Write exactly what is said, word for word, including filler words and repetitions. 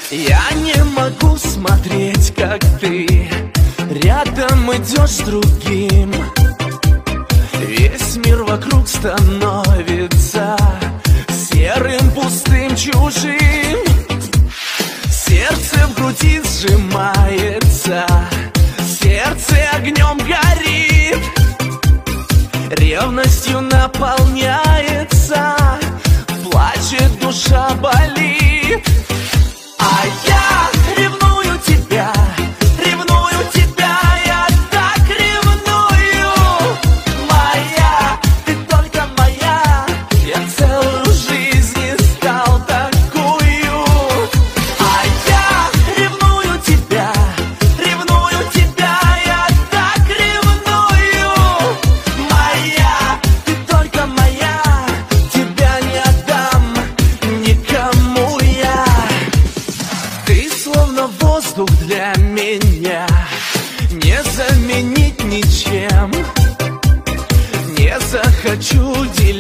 Я не могу смотреть, как ты рядом идешь с другим. Весь мир вокруг становится серым, пустым, чужим. Сердце в груди сжимается, сердце огнем горит, ревностью наполняется, плачет, душа болит. А я ревную тебя, ревную тебя, я так ревную. Моя, ты только моя, я целую жизнь искал такую. А я ревную тебя, ревную тебя, я так ревную. Моя, ты только моя, тебя не отдам никому я. Ты словно воздух для меня, не заменить ничем. Не захочу делить